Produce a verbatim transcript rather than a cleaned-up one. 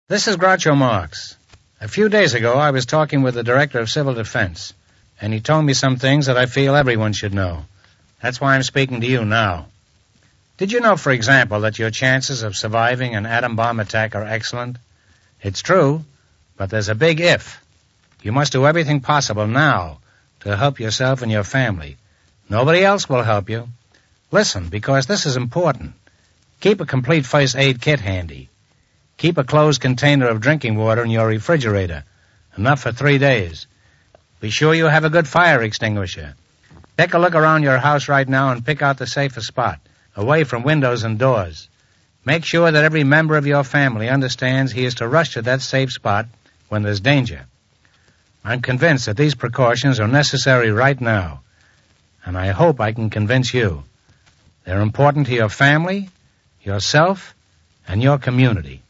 This is Groucho Marx. A few days ago, I was talking with the Director of Civil Defense, and he told me some things that I feel everyone should know. That's why I'm speaking to you now. Did you know, for example, that your chances of surviving an atom bomb attack are excellent? It's true, but there's a big if. You must do everything possible now to help yourself and your family. Nobody else will help you. Listen, because this is important. Keep a complete first aid kit handy. Keep a closed container of drinking water in your refrigerator, enough for three days. Be sure you have a good fire extinguisher. Take a look around your house right now and pick out the safest spot, away from windows and doors. Make sure that every member of your family understands he is to rush to that safe spot when there's danger. I'm convinced that these precautions are necessary right now, and I hope I can convince you. They're important to your family, yourself, and your community.